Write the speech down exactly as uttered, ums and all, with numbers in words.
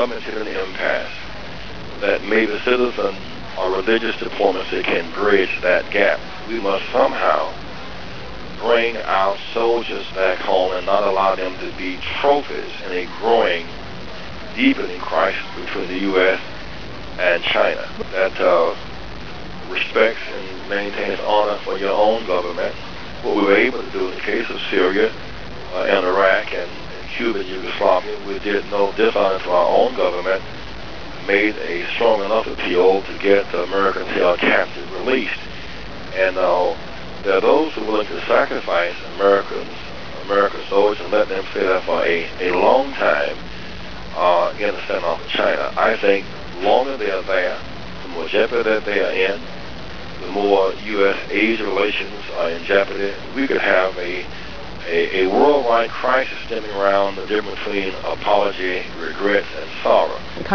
government hit an impasse, that maybe citizen or religious diplomacy can bridge that gap. We must somehow bring our soldiers back home and not allow them to be trophies in a growing, deepening crisis between the U S and China. That uh, respects and maintains honor for your own government. What we were able to do in the case of Syria uh, and Iraq and, and Cuba and Yugoslavia, we did no dishonor to our own government, made a strong enough appeal to get the Americans held captive released. And uh, there are those who are willing to sacrifice Americans, American soldiers, and let them stay there for a, a long time uh, in the standoff with China. I think the longer they are there, the more jeopardy that they are in, the more U S Asia relations are in jeopardy. We could have a, a, a worldwide crisis stemming around the difference between apology, regrets, and sorrow.